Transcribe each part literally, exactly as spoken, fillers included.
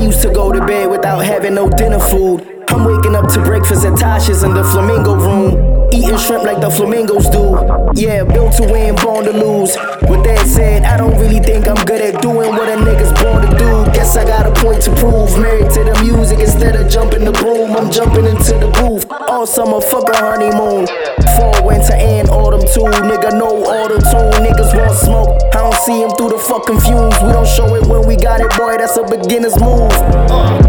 used to go to bed without having no dinner food. I'm waking up to breakfast at Tasha's in the Flamingo room, eating shrimp like the flamingos do. Yeah, built to win, born to lose. With that said, I don't really think I'm good at doing what a nigga's born to do. Guess I got a point to prove. Married to the music instead of jumping the broom. I'm jumping into the booth. All summer, fuck a honeymoon. Fall, winter, and autumn too. Nigga, no auto-tune. Niggas want smoke. I don't see him through the fucking fumes. We don't show it when we got it, boy. That's a beginner's move. Uh.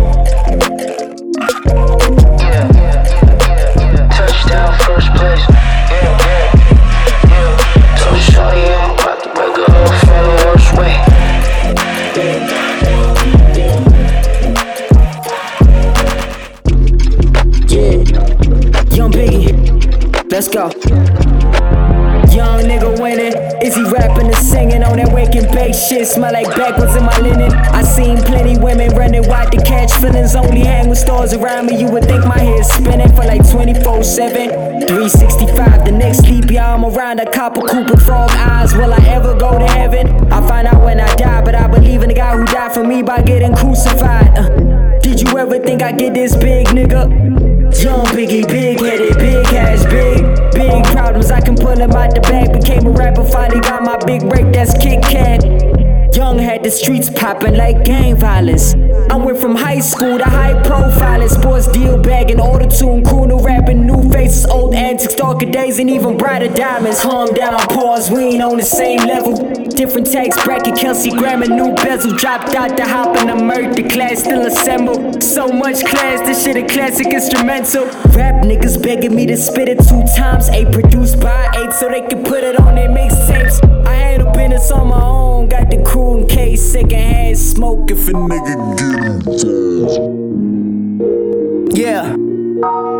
First place, yeah, yeah, yeah. So shawty, I'm about to make a whole family worst way. Yeah, Young Biggie, let's go. Young nigga winning, is he rapping or singing on that wake and bake shit? Smell like backwards in my linen. I seen plenty women running wide to catch feelings. Only hang with stars around me, you would think my head's spinning for like twenty-four seven, three sixty-five. The next sleepy I'm around a copper coupe with frog eyes. Will I ever go to heaven? I find out when I die, but I believe in the guy who died for me by getting crucified. uh, Did you ever think I'd get this big, nigga? Young Biggie, big-headed, big cash, big, big problems. I can pull him out the bag. Became a rapper, finally got my big break, that's Kit Kat. Young had the streets popping like gang violence. I went from high school to high profile and sports deal bagging, auto-tune, crooner rapping, new faces, old antics, darker days, and even brighter diamonds. Calm down, pause, we ain't on the same level. Different tax bracket, Kelsey Grammer, new bezel. Dropped out to hop in the murder class, still assembled. So much class, this shit a classic instrumental. Rap niggas begging me to spit it two times. Eight produced by eight so they can put it on their mixtapes. I handle business on my own, got the crew in case, secondhand smoke if a nigga get involved. Yeah.